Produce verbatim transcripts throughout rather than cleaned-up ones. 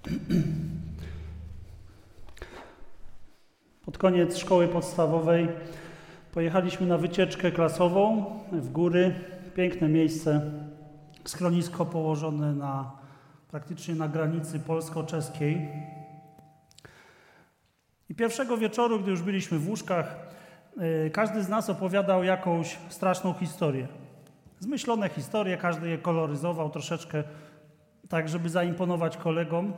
Pod koniec szkoły podstawowej pojechaliśmy na wycieczkę klasową w góry. Piękne miejsce, schronisko położone na, praktycznie na granicy polsko-czeskiej. I pierwszego wieczoru, gdy już byliśmy w łóżkach, yy, każdy z nas opowiadał jakąś straszną historię. Zmyślone historie, każdy je koloryzował troszeczkę tak, żeby zaimponować kolegom.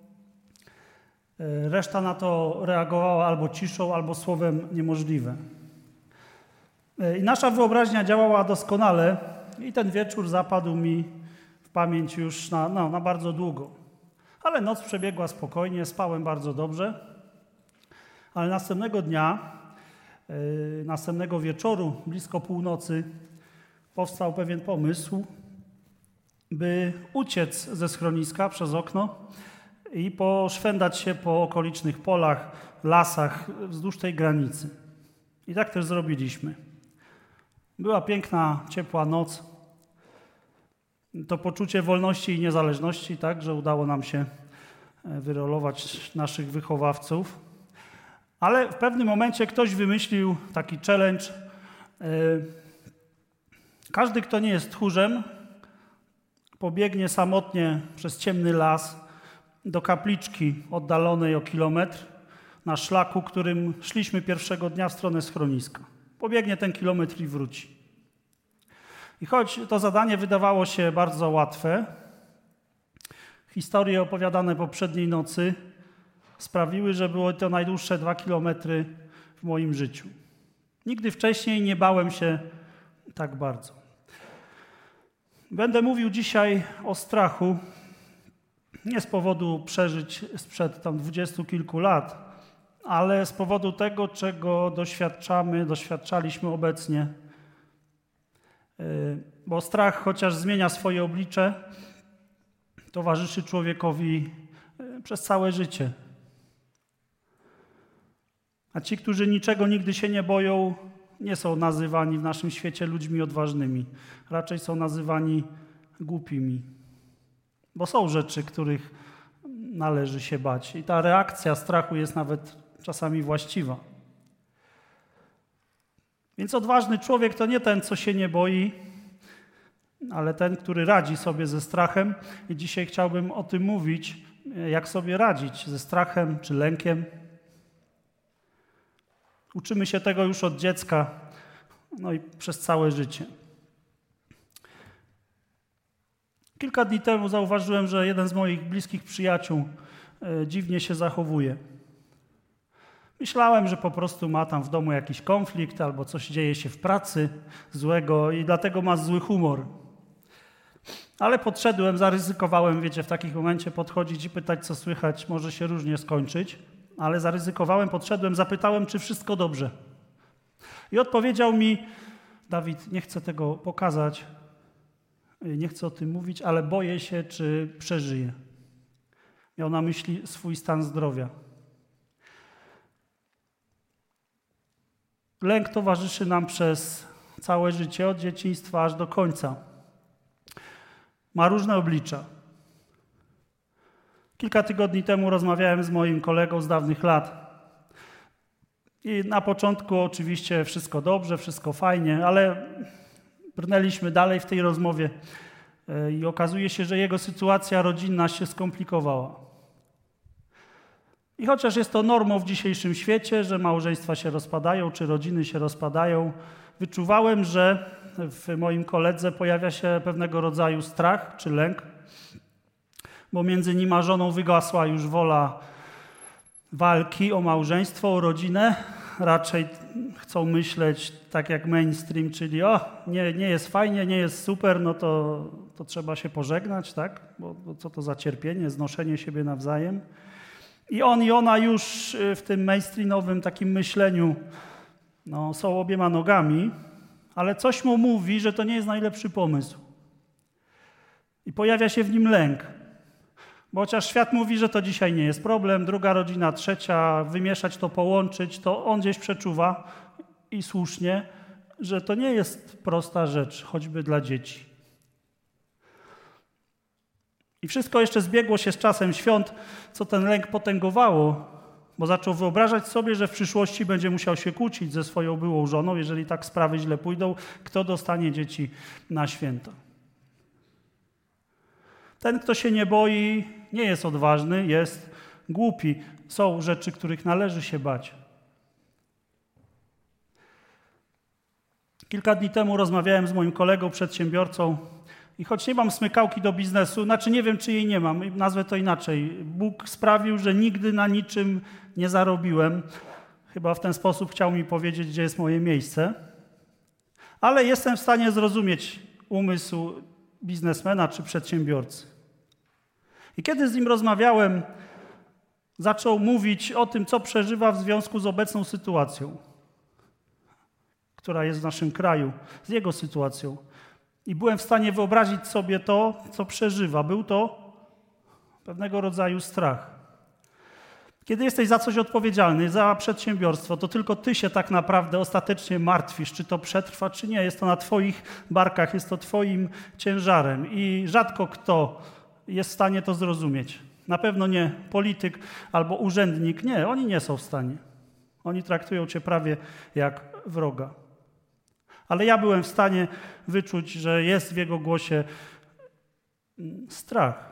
Yy, reszta na to reagowała albo ciszą, albo słowem niemożliwe. Yy, I nasza wyobraźnia działała doskonale i ten wieczór zapadł mi w pamięć już na, no, na bardzo długo. Ale noc przebiegła spokojnie, spałem bardzo dobrze. Ale następnego dnia, yy, następnego wieczoru, blisko północy, powstał pewien pomysł, by uciec ze schroniska przez okno i poszwendać się po okolicznych polach, lasach wzdłuż tej granicy. I tak też zrobiliśmy. Była piękna, ciepła noc. To poczucie wolności i niezależności, tak, że udało nam się wyrolować naszych wychowawców. Ale w pewnym momencie ktoś wymyślił taki challenge. Każdy, kto nie jest tchórzem, pobiegnie samotnie przez ciemny las do kapliczki oddalonej o kilometr na szlaku, którym szliśmy pierwszego dnia w stronę schroniska. Pobiegnie ten kilometr i wróci. I choć to zadanie wydawało się bardzo łatwe, historie opowiadane poprzedniej nocy sprawiły, że było to najdłuższe dwa kilometry w moim życiu. Nigdy wcześniej nie bałem się tak bardzo. Będę mówił dzisiaj o strachu, nie z powodu przeżyć sprzed tam dwudziestu kilku lat, ale z powodu tego, czego doświadczamy, doświadczaliśmy obecnie. Bo strach, chociaż zmienia swoje oblicze, towarzyszy człowiekowi przez całe życie. A ci, którzy niczego nigdy się nie boją, nie są nazywani w naszym świecie ludźmi odważnymi. Raczej są nazywani głupimi. Bo są rzeczy, których należy się bać. I ta reakcja strachu jest nawet czasami właściwa. Więc odważny człowiek to nie ten, co się nie boi, ale ten, który radzi sobie ze strachem. I dzisiaj chciałbym o tym mówić, jak sobie radzić ze strachem czy lękiem. Uczymy się tego już od dziecka, no i przez całe życie. Kilka dni temu zauważyłem, że jeden z moich bliskich przyjaciół e, dziwnie się zachowuje. Myślałem, że po prostu ma tam w domu jakiś konflikt albo coś dzieje się w pracy złego i dlatego ma zły humor. Ale podszedłem, zaryzykowałem, wiecie, w takim momencie podchodzić i pytać, co słychać, może się różnie skończyć. Ale zaryzykowałem, podszedłem, zapytałem, czy wszystko dobrze. I odpowiedział mi: Dawid, nie chcę tego pokazać, nie chcę o tym mówić, ale boję się, czy przeżyję. Miał na myśli swój stan zdrowia. Lęk towarzyszy nam przez całe życie, od dzieciństwa aż do końca. Ma różne oblicza. Kilka tygodni temu rozmawiałem z moim kolegą z dawnych lat. I na początku oczywiście wszystko dobrze, wszystko fajnie, ale brnęliśmy dalej w tej rozmowie i okazuje się, że jego sytuacja rodzinna się skomplikowała. I chociaż jest to normą w dzisiejszym świecie, że małżeństwa się rozpadają, czy rodziny się rozpadają, wyczuwałem, że w moim koledze pojawia się pewnego rodzaju strach czy lęk, bo między nim a żoną wygasła już wola walki o małżeństwo, o rodzinę. Raczej chcą myśleć tak jak mainstream, czyli o, nie, nie jest fajnie, nie jest super, no to, to trzeba się pożegnać, tak? Bo, bo co to za cierpienie, znoszenie siebie nawzajem. I on i ona już w tym mainstreamowym takim myśleniu no, są obiema nogami, ale coś mu mówi, że to nie jest najlepszy pomysł. I pojawia się w nim lęk. Bo chociaż świat mówi, że to dzisiaj nie jest problem, druga rodzina, trzecia, wymieszać to, połączyć, to on gdzieś przeczuwa i słusznie, że to nie jest prosta rzecz, choćby dla dzieci. I wszystko jeszcze zbiegło się z czasem świąt, co ten lęk potęgowało, bo zaczął wyobrażać sobie, że w przyszłości będzie musiał się kłócić ze swoją byłą żoną, jeżeli tak sprawy źle pójdą, kto dostanie dzieci na święta. Ten, kto się nie boi, nie jest odważny, jest głupi. Są rzeczy, których należy się bać. Kilka dni temu rozmawiałem z moim kolegą, przedsiębiorcą i choć nie mam smykałki do biznesu, znaczy nie wiem, czy jej nie mam, nazwę to inaczej. Bóg sprawił, że nigdy na niczym nie zarobiłem. Chyba w ten sposób chciał mi powiedzieć, gdzie jest moje miejsce. Ale jestem w stanie zrozumieć umysł biznesmena czy przedsiębiorcy. I kiedy z nim rozmawiałem, zaczął mówić o tym, co przeżywa w związku z obecną sytuacją, która jest w naszym kraju, z jego sytuacją. I byłem w stanie wyobrazić sobie to, co przeżywa. Był to pewnego rodzaju strach. Kiedy jesteś za coś odpowiedzialny, za przedsiębiorstwo, to tylko ty się tak naprawdę ostatecznie martwisz, czy to przetrwa, czy nie. Jest to na twoich barkach, jest to twoim ciężarem i rzadko kto jest w stanie to zrozumieć. Na pewno nie polityk albo urzędnik. Nie, oni nie są w stanie. Oni traktują cię prawie jak wroga. Ale ja byłem w stanie wyczuć, że jest w jego głosie strach.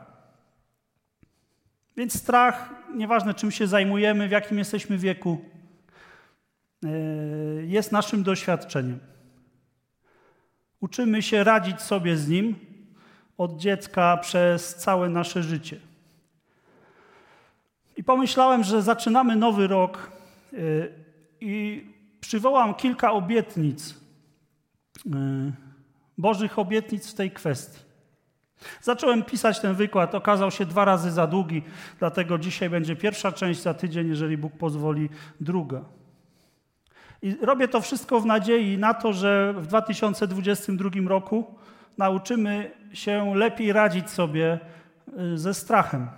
Więc strach, nieważne czym się zajmujemy, w jakim jesteśmy wieku, jest naszym doświadczeniem. Uczymy się radzić sobie z nim od dziecka przez całe nasze życie. I pomyślałem, że zaczynamy nowy rok i przywołam kilka obietnic, Bożych obietnic w tej kwestii. Zacząłem pisać ten wykład, okazał się dwa razy za długi, dlatego dzisiaj będzie pierwsza część, za tydzień, jeżeli Bóg pozwoli, druga. I robię to wszystko w nadziei na to, że w dwa tysiące dwudziestym drugim roku nauczymy się lepiej radzić sobie ze strachem.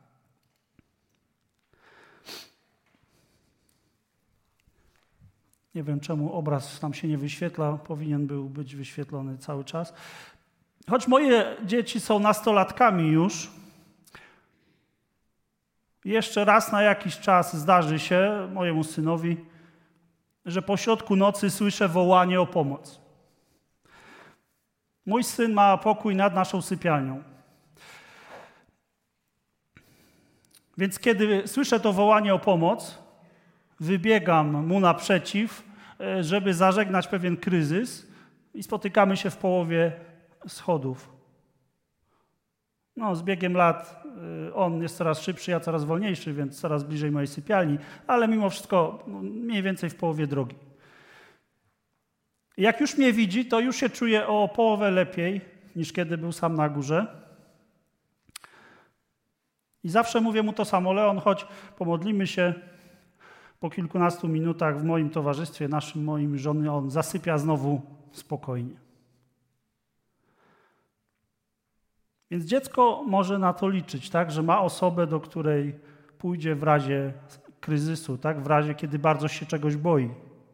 Nie wiem, czemu obraz nam się nie wyświetla, powinien był być wyświetlony cały czas. Choć moje dzieci są nastolatkami już, jeszcze raz na jakiś czas zdarzy się mojemu synowi, że po środku nocy słyszę wołanie o pomoc. Mój syn ma pokój nad naszą sypialnią. Więc kiedy słyszę to wołanie o pomoc, wybiegam mu naprzeciw, żeby zażegnać pewien kryzys i spotykamy się w połowie schodów. No, z biegiem lat on jest coraz szybszy, ja coraz wolniejszy, więc coraz bliżej mojej sypialni, ale mimo wszystko no, mniej więcej w połowie drogi. Jak już mnie widzi, to już się czuje o połowę lepiej, niż kiedy był sam na górze. I zawsze mówię mu to samo: Leon, chodź, pomodlimy się. Po kilkunastu minutach w moim towarzystwie, naszym, moim żony, on zasypia znowu spokojnie. Więc dziecko może na to liczyć, tak, że ma osobę, do której pójdzie w razie kryzysu, tak, w razie, kiedy bardzo się czegoś boi.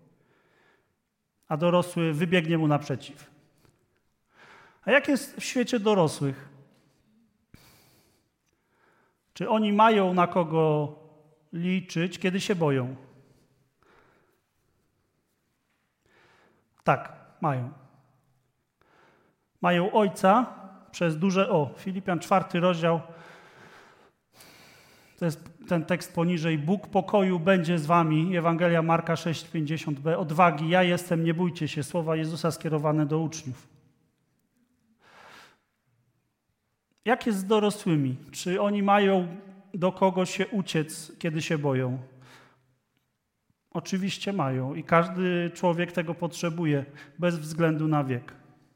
A dorosły wybiegnie mu naprzeciw. A jak jest w świecie dorosłych? Czy oni mają na kogo liczyć, kiedy się boją? Tak, mają. Mają Ojca przez duże O. Filipian czwarty rozdział, to jest ten tekst poniżej. Bóg pokoju będzie z wami. Ewangelia Marka sześć pięćdziesiąt b. Odwagi, ja jestem, nie bójcie się. Słowa Jezusa skierowane do uczniów. Jak jest z dorosłymi? Czy oni mają do kogo się uciec, kiedy się boją? Oczywiście mają i każdy człowiek tego potrzebuje, bez względu na wiek.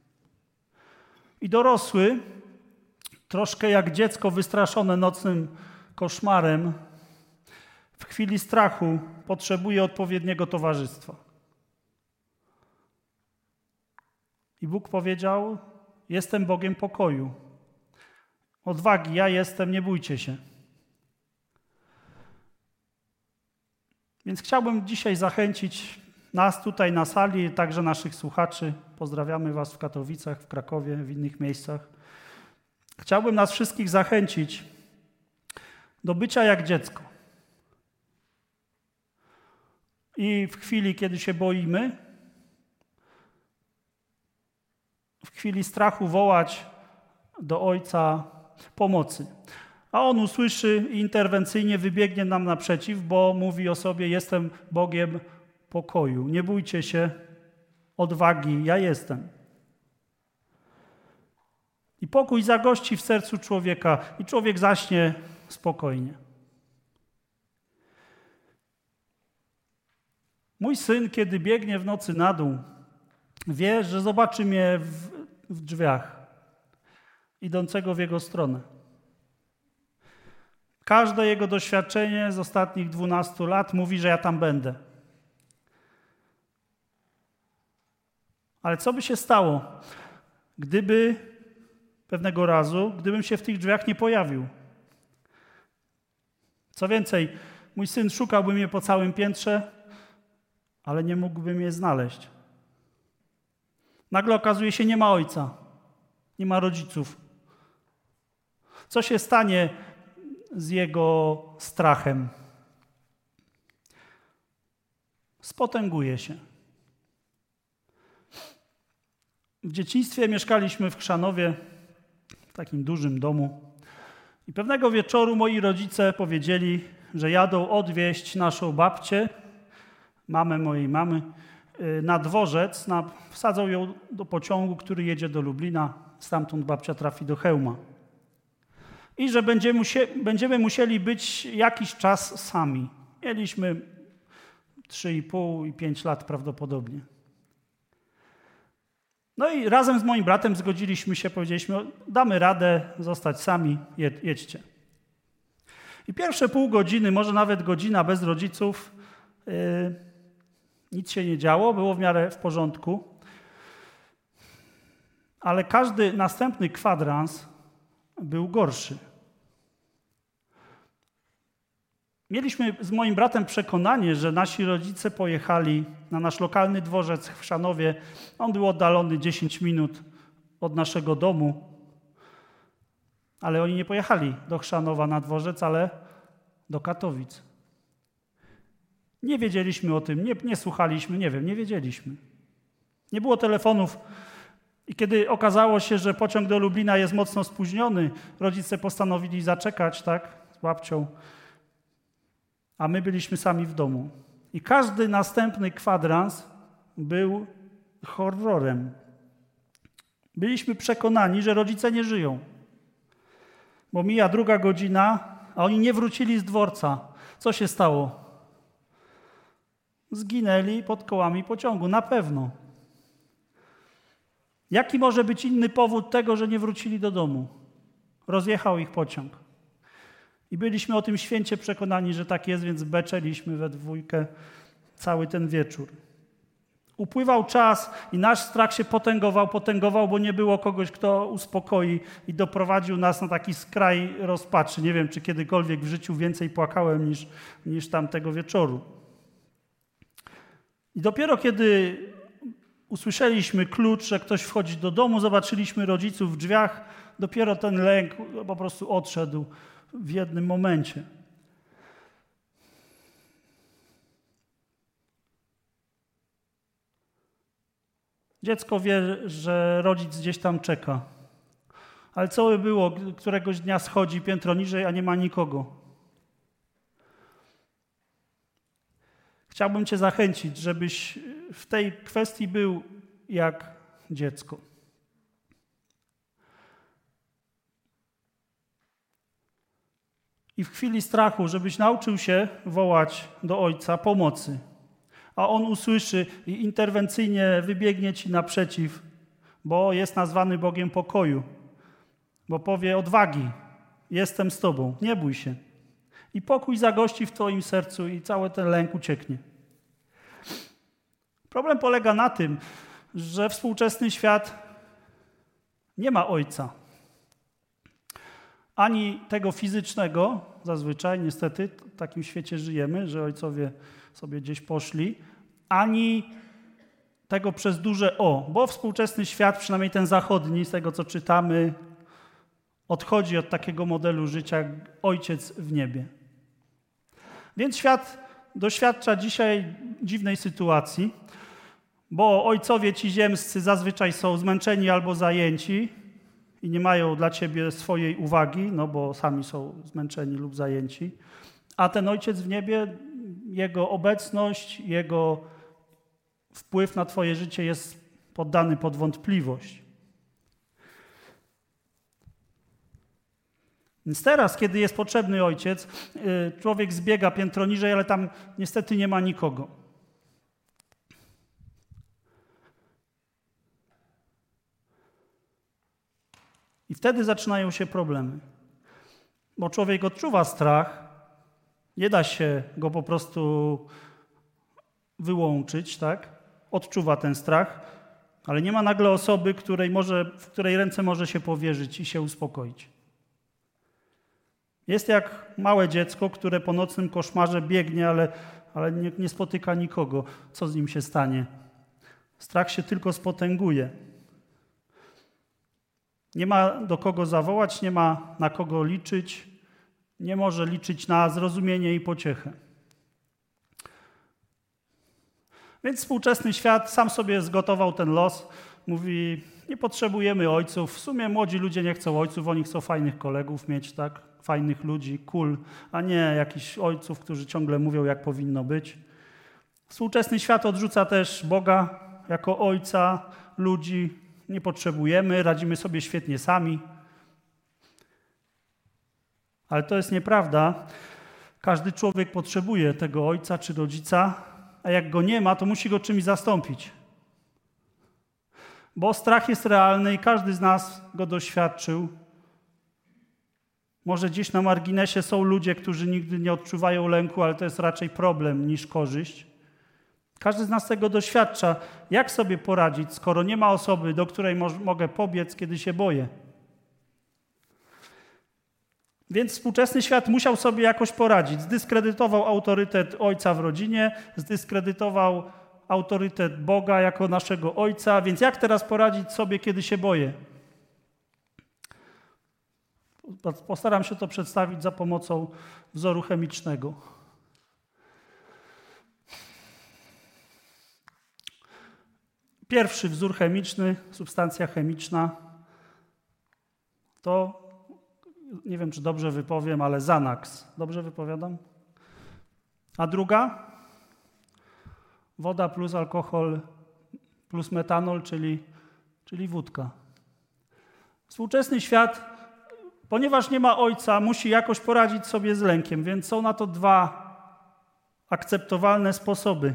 I dorosły, troszkę jak dziecko wystraszone nocnym koszmarem, w chwili strachu potrzebuje odpowiedniego towarzystwa. I Bóg powiedział: jestem Bogiem pokoju. Odwagi, ja jestem, nie bójcie się. Więc chciałbym dzisiaj zachęcić nas tutaj na sali, także naszych słuchaczy. Pozdrawiamy was w Katowicach, w Krakowie, w innych miejscach. Chciałbym nas wszystkich zachęcić do bycia jak dziecko. I w chwili, kiedy się boimy, w chwili strachu wołać do Ojca pomocy. A On usłyszy i interwencyjnie wybiegnie nam naprzeciw, bo mówi o sobie: jestem Bogiem pokoju. Nie bójcie się, odwagi, ja jestem. I pokój zagości w sercu człowieka i człowiek zaśnie spokojnie. Mój syn, kiedy biegnie w nocy na dół, wie, że zobaczy mnie w, w drzwiach, idącego w jego stronę. Każde jego doświadczenie z ostatnich dwunastu lat mówi, że ja tam będę. Ale co by się stało, gdyby pewnego razu, gdybym się w tych drzwiach nie pojawił? Co więcej, mój syn szukałby mnie po całym piętrze, ale nie mógłby mnie znaleźć. Nagle okazuje się, nie ma ojca, nie ma rodziców. Co się stanie z jego strachem? Spotęguje się. W dzieciństwie mieszkaliśmy w Chrzanowie, w takim dużym domu. I pewnego wieczoru moi rodzice powiedzieli, że jadą odwieźć naszą babcię, mamę mojej mamy, na dworzec, na, wsadzą ją do pociągu, który jedzie do Lublina, stamtąd babcia trafi do Chełma. I że będziemy, musie, będziemy musieli być jakiś czas sami. Mieliśmy trzy i pół i pięć lat prawdopodobnie. No i razem z moim bratem zgodziliśmy się, powiedzieliśmy: damy radę zostać sami, jed, jedźcie. I pierwsze pół godziny, może nawet godzina bez rodziców, yy, nic się nie działo, było w miarę w porządku. Ale każdy następny kwadrans był gorszy. Mieliśmy z moim bratem przekonanie, że nasi rodzice pojechali na nasz lokalny dworzec w Chrzanowie. On był oddalony dziesięć minut od naszego domu. Ale oni nie pojechali do Chrzanowa na dworzec, ale do Katowic. Nie wiedzieliśmy o tym, nie, nie słuchaliśmy, nie wiem, nie wiedzieliśmy. Nie było telefonów. I kiedy okazało się, że pociąg do Lublina jest mocno spóźniony, rodzice postanowili zaczekać, tak, z babcią, a my byliśmy sami w domu. I każdy następny kwadrans był horrorem. Byliśmy przekonani, że rodzice nie żyją. Bo mija druga godzina, a oni nie wrócili z dworca. Co się stało? Zginęli pod kołami pociągu, na pewno. Jaki może być inny powód tego, że nie wrócili do domu? Rozjechał ich pociąg. I byliśmy o tym święcie przekonani, że tak jest, więc beczeliśmy we dwójkę cały ten wieczór. Upływał czas i nasz strach się potęgował, potęgował, bo nie było kogoś, kto uspokoi i doprowadził nas na taki skraj rozpaczy. Nie wiem, czy kiedykolwiek w życiu więcej płakałem niż, niż tamtego wieczoru. I dopiero kiedy usłyszeliśmy klucz, że ktoś wchodzi do domu, zobaczyliśmy rodziców w drzwiach, dopiero ten lęk po prostu odszedł w jednym momencie. Dziecko wie, że rodzic gdzieś tam czeka. Ale co by było, któregoś dnia schodzi piętro niżej, a nie ma nikogo? Chciałbym cię zachęcić, żebyś w tej kwestii był jak dziecko. I w chwili strachu, żebyś nauczył się wołać do Ojca pomocy, a On usłyszy i interwencyjnie wybiegnie ci naprzeciw, bo jest nazwany Bogiem pokoju, bo powie: odwagi, jestem z tobą, nie bój się. I pokój zagości w twoim sercu i cały ten lęk ucieknie. Problem polega na tym, że współczesny świat nie ma ojca. Ani tego fizycznego, zazwyczaj niestety w takim świecie żyjemy, że ojcowie sobie gdzieś poszli, ani tego przez duże O, bo współczesny świat, przynajmniej ten zachodni, z tego co czytamy, odchodzi od takiego modelu życia jak Ojciec w niebie. Więc świat doświadcza dzisiaj dziwnej sytuacji, bo ojcowie ci ziemscy zazwyczaj są zmęczeni albo zajęci i nie mają dla ciebie swojej uwagi, no bo sami są zmęczeni lub zajęci, a ten Ojciec w niebie, Jego obecność, Jego wpływ na twoje życie jest poddany pod wątpliwość. Więc teraz, kiedy jest potrzebny Ojciec, człowiek zbiega piętro niżej, ale tam niestety nie ma nikogo. I wtedy zaczynają się problemy. Bo człowiek odczuwa strach, nie da się go po prostu wyłączyć, tak? Odczuwa ten strach, ale nie ma nagle osoby, której może, w której ręce może się powierzyć i się uspokoić. Jest jak małe dziecko, które po nocnym koszmarze biegnie, ale, ale nie, nie spotyka nikogo. Co z nim się stanie? Strach się tylko spotęguje. Nie ma do kogo zawołać, nie ma na kogo liczyć, nie może liczyć na zrozumienie i pociechę. Więc współczesny świat sam sobie zgotował ten los. Mówi, nie potrzebujemy ojców. W sumie młodzi ludzie nie chcą ojców, oni chcą fajnych kolegów mieć, tak? Fajnych ludzi, cool, a nie jakichś ojców, którzy ciągle mówią, jak powinno być. Współczesny świat odrzuca też Boga jako ojca ludzi. Nie potrzebujemy, radzimy sobie świetnie sami. Ale to jest nieprawda. Każdy człowiek potrzebuje tego ojca czy rodzica, a jak go nie ma, to musi go czymś zastąpić. Bo strach jest realny i każdy z nas go doświadczył. Może gdzieś na marginesie są ludzie, którzy nigdy nie odczuwają lęku, ale to jest raczej problem niż korzyść. Każdy z nas tego doświadcza. Jak sobie poradzić, skoro nie ma osoby, do której mo- mogę pobiec, kiedy się boję? Więc współczesny świat musiał sobie jakoś poradzić. Zdyskredytował autorytet ojca w rodzinie, zdyskredytował autorytet Boga jako naszego ojca. Więc jak teraz poradzić sobie, kiedy się boję? Postaram się to przedstawić za pomocą wzoru chemicznego. Pierwszy wzór chemiczny, substancja chemiczna, to, nie wiem, czy dobrze wypowiem, ale Xanax. Dobrze wypowiadam? A druga? Woda plus alkohol plus metanol, czyli, czyli wódka. Współczesny świat, ponieważ nie ma ojca, musi jakoś poradzić sobie z lękiem, więc są na to dwa akceptowalne sposoby.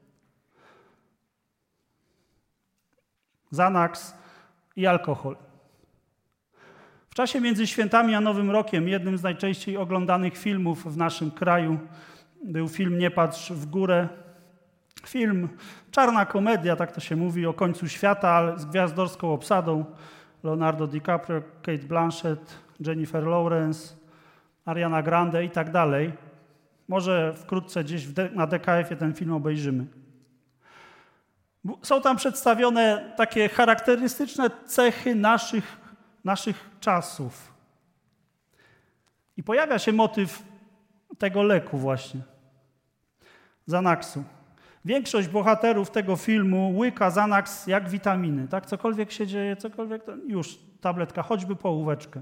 Xanax i alkohol. W czasie między świętami a Nowym Rokiem jednym z najczęściej oglądanych filmów w naszym kraju był film Nie patrz w górę. Film, czarna komedia, tak to się mówi, o końcu świata, ale z gwiazdorską obsadą. Leonardo DiCaprio, Kate Blanchett, Jennifer Lawrence, Ariana Grande i tak dalej. Może wkrótce gdzieś na D K F-ie ten film obejrzymy. Są tam przedstawione takie charakterystyczne cechy naszych, naszych czasów. I pojawia się motyw tego leku właśnie, Xanaxu. Większość bohaterów tego filmu łyka Xanax jak witaminy. Tak? Cokolwiek się dzieje, cokolwiek, to już tabletka, choćby połóweczkę.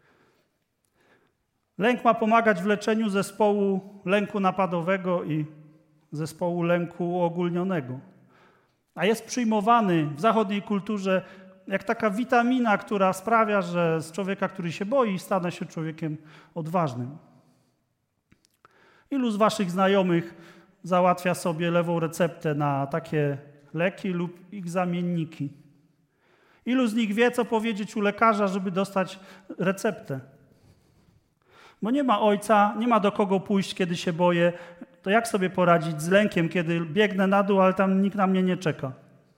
Lęk ma pomagać w leczeniu zespołu lęku napadowego i zespołu lęku uogólnionego. A jest przyjmowany w zachodniej kulturze jak taka witamina, która sprawia, że z człowieka, który się boi, stanie się człowiekiem odważnym. Ilu z waszych znajomych załatwia sobie lewą receptę na takie leki lub ich zamienniki? Ilu z nich wie, co powiedzieć u lekarza, żeby dostać receptę? Bo nie ma ojca, nie ma do kogo pójść, kiedy się boję. To jak sobie poradzić z lękiem, kiedy biegnę na dół, ale tam nikt na mnie nie czeka?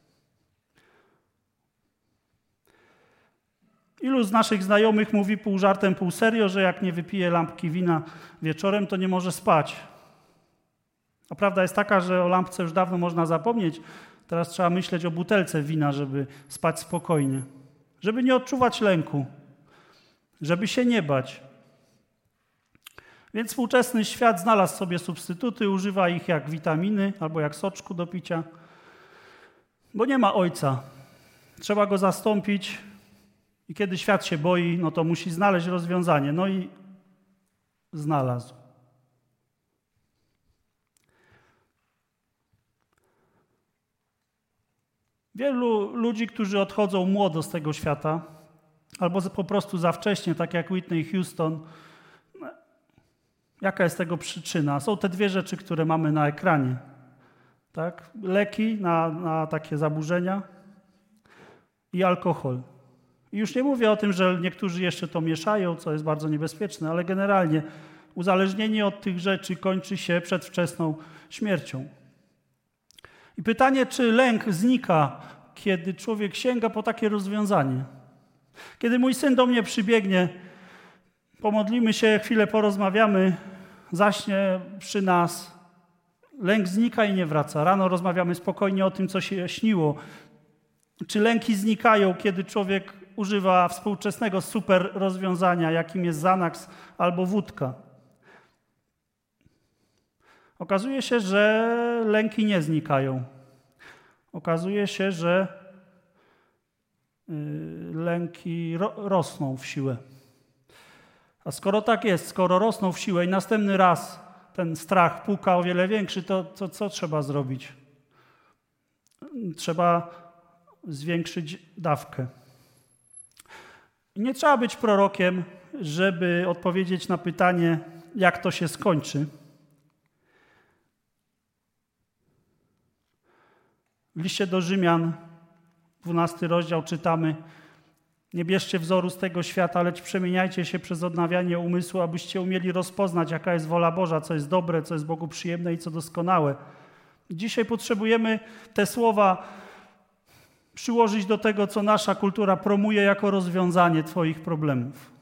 Ilu z naszych znajomych mówi pół żartem, pół serio, że jak nie wypije lampki wina wieczorem, to nie może spać? A prawda jest taka, że o lampce już dawno można zapomnieć. Teraz trzeba myśleć o butelce wina, żeby spać spokojnie. Żeby nie odczuwać lęku. żeby się nie bać. Więc współczesny świat znalazł sobie substytuty, używa ich jak witaminy albo jak soczku do picia, bo nie ma ojca. Trzeba go zastąpić i kiedy świat się boi, no to musi znaleźć rozwiązanie. No i znalazł. Wielu ludzi, którzy odchodzą młodo z tego świata, albo po prostu za wcześnie, tak jak Whitney Houston. Jaka jest tego przyczyna? Są te dwie rzeczy, które mamy na ekranie. Tak? Leki na, na takie zaburzenia i alkohol. I już nie mówię o tym, że niektórzy jeszcze to mieszają, co jest bardzo niebezpieczne, ale generalnie uzależnienie od tych rzeczy kończy się przedwczesną śmiercią. I pytanie, czy lęk znika, kiedy człowiek sięga po takie rozwiązanie? Kiedy mój syn do mnie przybiegnie, pomodlimy się, chwilę porozmawiamy, zaśnie przy nas, lęk znika i nie wraca. Rano rozmawiamy spokojnie o tym, co się śniło. Czy lęki znikają, kiedy człowiek używa współczesnego super rozwiązania, jakim jest Xanax albo wódka? Okazuje się, że lęki nie znikają. Okazuje się, że lęki ro- rosną w siłę. A skoro tak jest, skoro rosną w siłę i następny raz ten strach puka o wiele większy, to, to co trzeba zrobić? Trzeba zwiększyć dawkę. Nie trzeba być prorokiem, żeby odpowiedzieć na pytanie, jak to się skończy. W liście do Rzymian, dwunasty rozdział, czytamy: nie bierzcie wzoru z tego świata, lecz przemieniajcie się przez odnawianie umysłu, abyście umieli rozpoznać, jaka jest wola Boża, co jest dobre, co jest Bogu przyjemne i co doskonałe. Dzisiaj potrzebujemy te słowa przyłożyć do tego, co nasza kultura promuje jako rozwiązanie twoich problemów.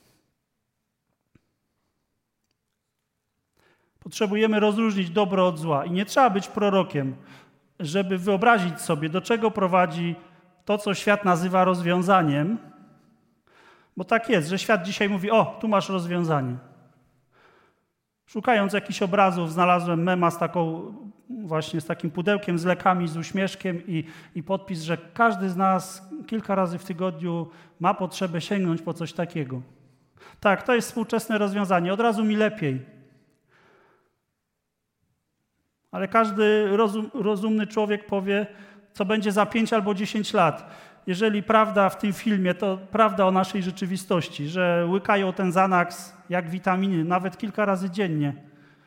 Potrzebujemy rozróżnić dobro od zła i nie trzeba być prorokiem, żeby wyobrazić sobie, do czego prowadzi to, co świat nazywa rozwiązaniem, bo tak jest, że świat dzisiaj mówi: o, tu masz rozwiązanie. Szukając jakichś obrazów, znalazłem mema z taką, właśnie z takim pudełkiem z lekami, z uśmieszkiem i, i podpis, że każdy z nas kilka razy w tygodniu ma potrzebę sięgnąć po coś takiego. Tak, to jest współczesne rozwiązanie. Od razu mi lepiej. Ale każdy rozum, rozumny człowiek powie, co będzie za pięć albo dziesięć lat. Jeżeli prawda w tym filmie, to prawda o naszej rzeczywistości, że łykają ten Xanax jak witaminy, nawet kilka razy dziennie.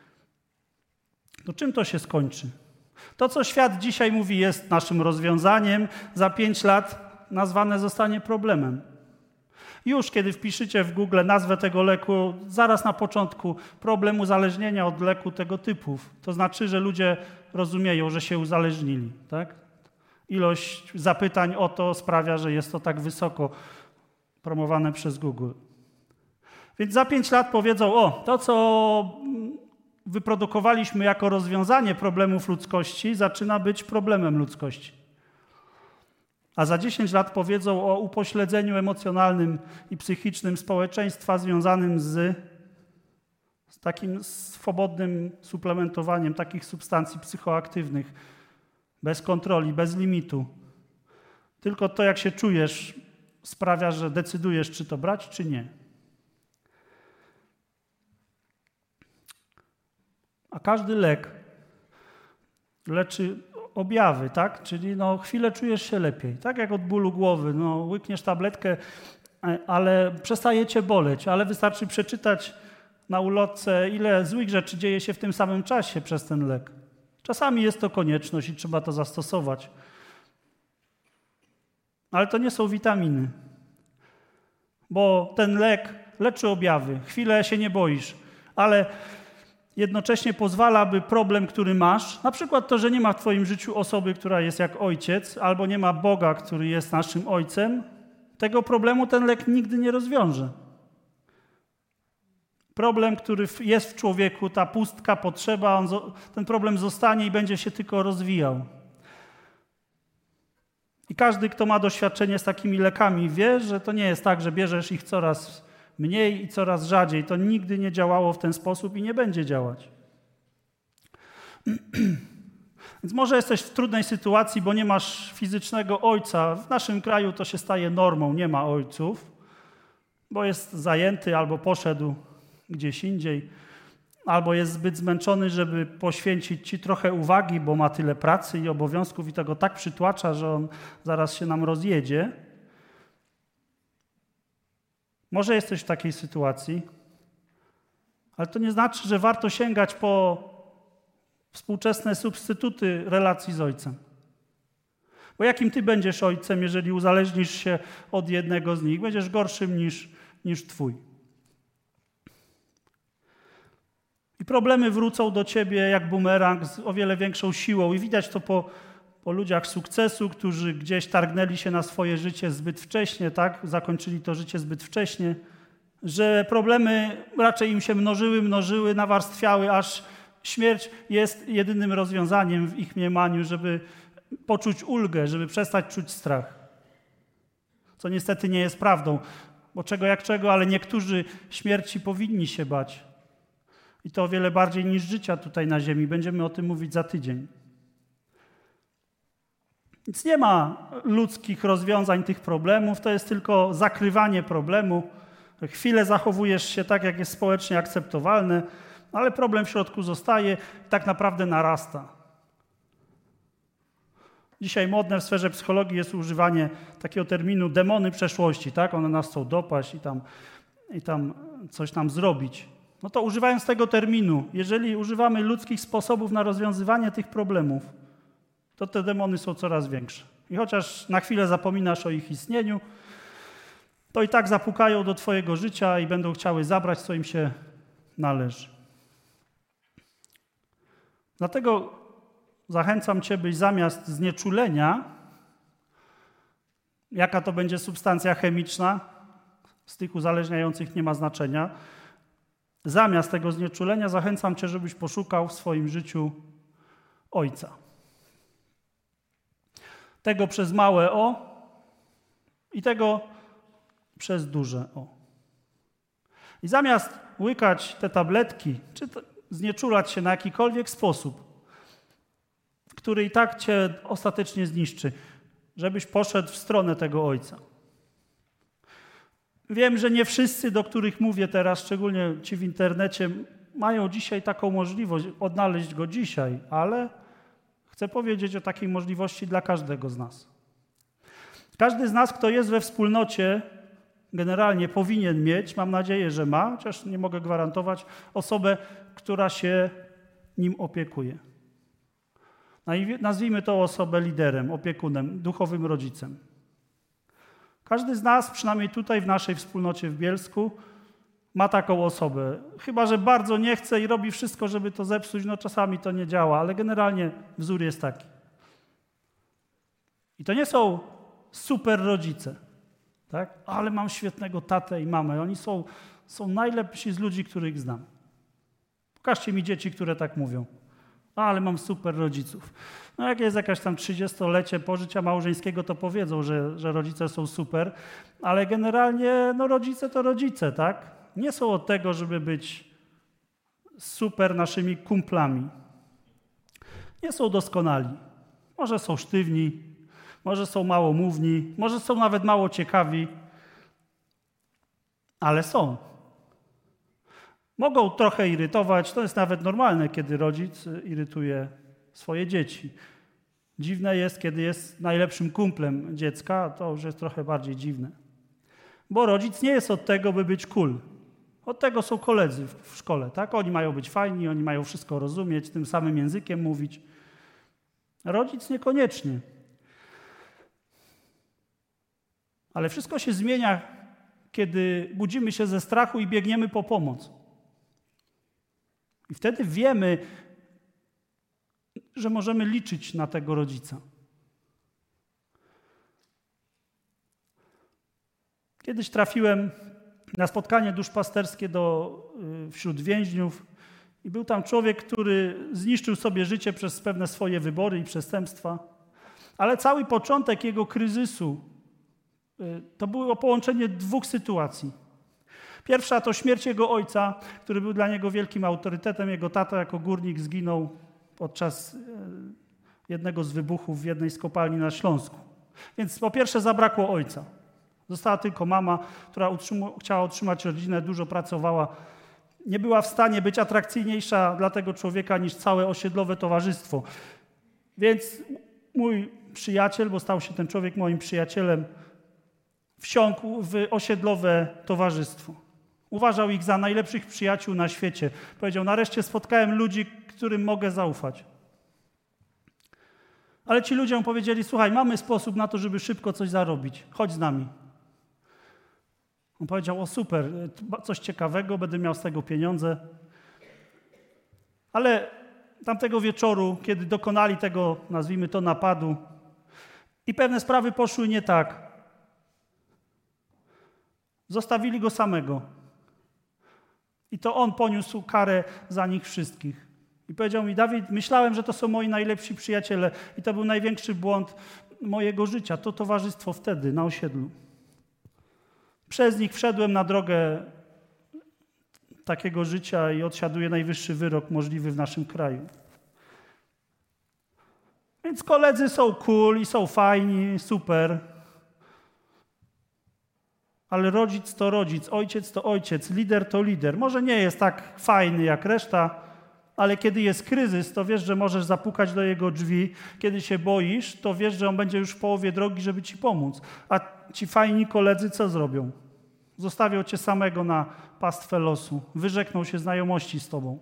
To czym to się skończy? To, co świat dzisiaj mówi, jest naszym rozwiązaniem, za pięć lat nazwane zostanie problemem. Już kiedy wpiszecie w Google nazwę tego leku, zaraz na początku problem uzależnienia od leku tego typu. To znaczy, że ludzie rozumieją, że się uzależnili. Tak? Ilość zapytań o to sprawia, że jest to tak wysoko promowane przez Google. Więc za pięć lat powiedzą: o, to co wyprodukowaliśmy jako rozwiązanie problemów ludzkości, zaczyna być problemem ludzkości. A za dziesięć lat powiedzą o upośledzeniu emocjonalnym i psychicznym społeczeństwa związanym z, z takim swobodnym suplementowaniem takich substancji psychoaktywnych, bez kontroli, bez limitu. Tylko to, jak się czujesz, sprawia, że decydujesz, czy to brać, czy nie. A każdy lek leczy objawy, tak? Czyli no, chwilę czujesz się lepiej. Tak jak od bólu głowy. No, łykniesz tabletkę, ale przestaje cię boleć. Ale wystarczy przeczytać na ulotce, ile złych rzeczy dzieje się w tym samym czasie przez ten lek. Czasami jest to konieczność i trzeba to zastosować. Ale to nie są witaminy. Bo ten lek leczy objawy. Chwilę się nie boisz, ale jednocześnie pozwala, by problem, który masz, na przykład to, że nie ma w twoim życiu osoby, która jest jak ojciec, albo nie ma Boga, który jest naszym ojcem, tego problemu ten lek nigdy nie rozwiąże. Problem, który jest w człowieku, ta pustka, potrzeba, on, ten problem zostanie i będzie się tylko rozwijał. I każdy, kto ma doświadczenie z takimi lekami, wie, że to nie jest tak, że bierzesz ich coraz mniej i coraz rzadziej. To nigdy nie działało w ten sposób i nie będzie działać. Więc może jesteś w trudnej sytuacji, bo nie masz fizycznego ojca. W naszym kraju to się staje normą, nie ma ojców, bo jest zajęty albo poszedł gdzieś indziej, albo jest zbyt zmęczony, żeby poświęcić ci trochę uwagi, bo ma tyle pracy i obowiązków i tego tak przytłacza, że on zaraz się nam rozjedzie. Może jesteś w takiej sytuacji, ale to nie znaczy, że warto sięgać po współczesne substytuty relacji z ojcem. Bo jakim ty będziesz ojcem, jeżeli uzależnisz się od jednego z nich? Będziesz gorszym niż, niż twój. I problemy wrócą do ciebie jak bumerang z o wiele większą siłą. I widać to po, po ludziach sukcesu, którzy gdzieś targnęli się na swoje życie zbyt wcześnie, tak? Zakończyli to życie zbyt wcześnie, że problemy raczej im się mnożyły, mnożyły, nawarstwiały, aż śmierć jest jedynym rozwiązaniem w ich mniemaniu, żeby poczuć ulgę, żeby przestać czuć strach. Co niestety nie jest prawdą, bo czego jak czego, ale niektórzy śmierci powinni się bać. I to o wiele bardziej niż życia tutaj na ziemi. Będziemy o tym mówić za tydzień. Więc nie ma ludzkich rozwiązań tych problemów, to jest tylko zakrywanie problemu. Chwilę zachowujesz się tak, jak jest społecznie akceptowalne, ale problem w środku zostaje i tak naprawdę narasta. Dzisiaj modne w sferze psychologii jest używanie takiego terminu demony przeszłości, tak? One nas chcą dopaść i tam, i tam coś nam zrobić. No to używając tego terminu, jeżeli używamy ludzkich sposobów na rozwiązywanie tych problemów, to te demony są coraz większe. I chociaż na chwilę zapominasz o ich istnieniu, to i tak zapukają do twojego życia i będą chciały zabrać, co im się należy. Dlatego zachęcam cię, byś zamiast znieczulenia, jaka to będzie substancja chemiczna, z tych uzależniających nie ma znaczenia, zamiast tego znieczulenia zachęcam cię, żebyś poszukał w swoim życiu ojca. Tego przez małe O i tego przez duże O. I zamiast łykać te tabletki, czy to znieczulać się na jakikolwiek sposób, który i tak cię ostatecznie zniszczy, żebyś poszedł w stronę tego Ojca. Wiem, że nie wszyscy, do których mówię teraz, szczególnie ci w internecie, mają dzisiaj taką możliwość, odnaleźć go dzisiaj, ale chcę powiedzieć o takiej możliwości dla każdego z nas. Każdy z nas, kto jest we wspólnocie, generalnie powinien mieć, mam nadzieję, że ma, chociaż nie mogę gwarantować, osobę, która się nim opiekuje. Nazwijmy tą osobę liderem, opiekunem, duchowym rodzicem. Każdy z nas, przynajmniej tutaj w naszej wspólnocie w Bielsku, ma taką osobę. Chyba że bardzo nie chce i robi wszystko, żeby to zepsuć, no czasami to nie działa, ale generalnie wzór jest taki. I to nie są super rodzice, tak? Ale mam świetnego tatę i mamę. Oni są, są najlepsi z ludzi, których znam. Pokażcie mi dzieci, które tak mówią. Ale mam super rodziców. No jak jest jakaś tam trzydziestolecie pożycia małżeńskiego, to powiedzą, że, że rodzice są super, ale generalnie no rodzice to rodzice, tak? Nie są od tego, żeby być super naszymi kumplami. Nie są doskonali. Może są sztywni, może są małomówni, może są nawet mało ciekawi, ale są. Mogą trochę irytować, to jest nawet normalne, kiedy rodzic irytuje swoje dzieci. Dziwne jest, kiedy jest najlepszym kumplem dziecka, to już jest trochę bardziej dziwne. Bo rodzic nie jest od tego, by być cool. Od tego są koledzy w szkole, tak? Oni mają być fajni, oni mają wszystko rozumieć, tym samym językiem mówić. Rodzic niekoniecznie. Ale wszystko się zmienia, kiedy budzimy się ze strachu i biegniemy po pomoc. I wtedy wiemy, że możemy liczyć na tego rodzica. Kiedyś trafiłem na spotkanie duszpasterskie do, wśród więźniów i był tam człowiek, który zniszczył sobie życie przez pewne swoje wybory i przestępstwa, ale cały początek jego kryzysu to było połączenie dwóch sytuacji. Pierwsza to śmierć jego ojca, który był dla niego wielkim autorytetem. Jego tata jako górnik zginął podczas jednego z wybuchów w jednej z kopalni na Śląsku. Więc po pierwsze zabrakło ojca. Została tylko mama, która utrzymu- chciała utrzymać rodzinę, dużo pracowała. Nie była w stanie być atrakcyjniejsza dla tego człowieka niż całe osiedlowe towarzystwo. Więc mój przyjaciel, bo stał się ten człowiek moim przyjacielem, wsiąkł w osiedlowe towarzystwo. Uważał ich za najlepszych przyjaciół na świecie. Powiedział, nareszcie spotkałem ludzi, którym mogę zaufać. Ale ci ludzie mu powiedzieli, słuchaj, mamy sposób na to, żeby szybko coś zarobić. Chodź z nami. On powiedział, o super, coś ciekawego, będę miał z tego pieniądze. Ale tamtego wieczoru, kiedy dokonali tego, nazwijmy to, napadu i pewne sprawy poszły nie tak, zostawili go samego. I to on poniósł karę za nich wszystkich. I powiedział mi, Dawid, myślałem, że to są moi najlepsi przyjaciele i to był największy błąd mojego życia, to towarzystwo wtedy na osiedlu. Przez nich wszedłem na drogę takiego życia i odsiaduję najwyższy wyrok możliwy w naszym kraju. Więc koledzy są cool i są fajni, super. Ale rodzic to rodzic, ojciec to ojciec, lider to lider. Może nie jest tak fajny jak reszta, ale kiedy jest kryzys, to wiesz, że możesz zapukać do jego drzwi. Kiedy się boisz, to wiesz, że on będzie już w połowie drogi, żeby ci pomóc. A ci fajni koledzy co zrobią? Zostawią cię samego na pastwę losu. Wyrzekną się znajomości z tobą.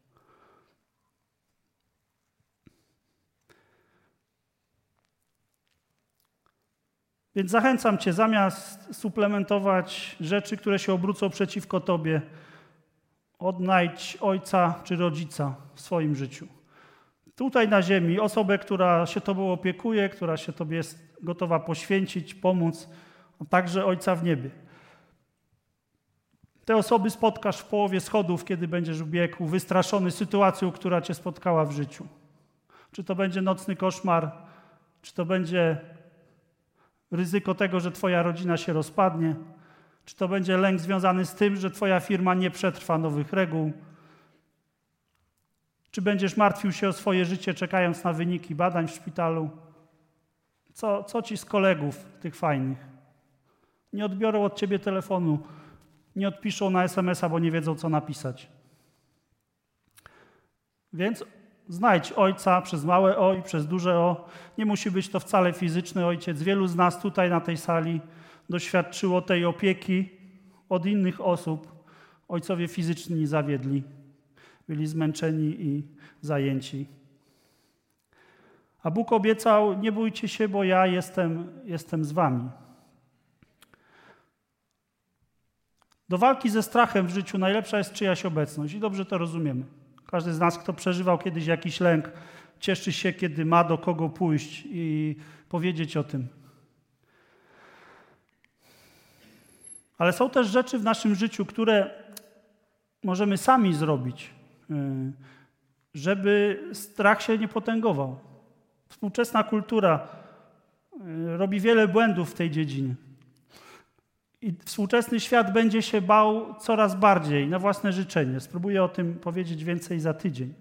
Więc zachęcam cię, zamiast suplementować rzeczy, które się obrócą przeciwko tobie, odnajdź ojca czy rodzica w swoim życiu. Tutaj na ziemi osobę, która się tobą opiekuje, która się tobie jest gotowa poświęcić, pomóc, a także ojca w niebie. Te osoby spotkasz w połowie schodów, kiedy będziesz biegł, wystraszony sytuacją, która cię spotkała w życiu. Czy to będzie nocny koszmar, czy to będzie ryzyko tego, że twoja rodzina się rozpadnie, czy to będzie lęk związany z tym, że twoja firma nie przetrwa nowych reguł, czy będziesz martwił się o swoje życie, czekając na wyniki badań w szpitalu. Co, co ci z kolegów tych fajnych? Nie odbiorą od ciebie telefonu, nie odpiszą na es em es a, bo nie wiedzą, co napisać. Więc znajdź ojca przez małe O i przez duże O. Nie musi być to wcale fizyczny ojciec. Wielu z nas tutaj na tej sali doświadczyło tej opieki od innych osób. Ojcowie fizyczni zawiedli. Byli zmęczeni i zajęci. A Bóg obiecał, nie bójcie się, bo ja jestem, jestem z wami. Do walki ze strachem w życiu najlepsza jest czyjaś obecność i dobrze to rozumiemy. Każdy z nas, kto przeżywał kiedyś jakiś lęk, cieszy się, kiedy ma do kogo pójść i powiedzieć o tym. Ale są też rzeczy w naszym życiu, które możemy sami zrobić, żeby strach się nie potęgował. Współczesna kultura robi wiele błędów w tej dziedzinie. I współczesny świat będzie się bał coraz bardziej na własne życzenie. Spróbuję o tym powiedzieć więcej za tydzień.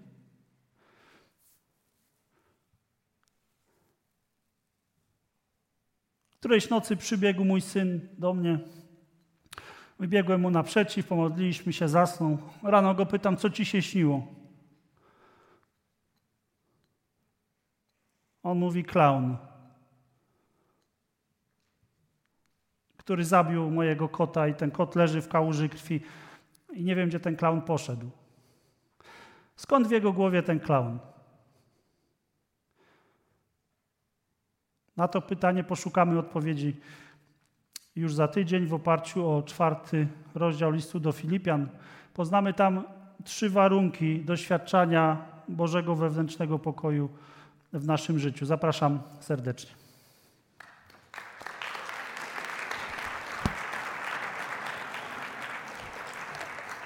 Którejś nocy przybiegł mój syn do mnie. Wybiegłem mu naprzeciw, pomodliliśmy się, zasnął. Rano go pytam, co ci się śniło? On mówi, klaun, który zabił mojego kota i ten kot leży w kałuży krwi i nie wiem, gdzie ten klaun poszedł. Skąd w jego głowie ten klaun? Na to pytanie poszukamy odpowiedzi już za tydzień w oparciu o czwarty rozdział listu do Filipian. Poznamy tam trzy warunki doświadczania Bożego wewnętrznego pokoju w naszym życiu. Zapraszam serdecznie.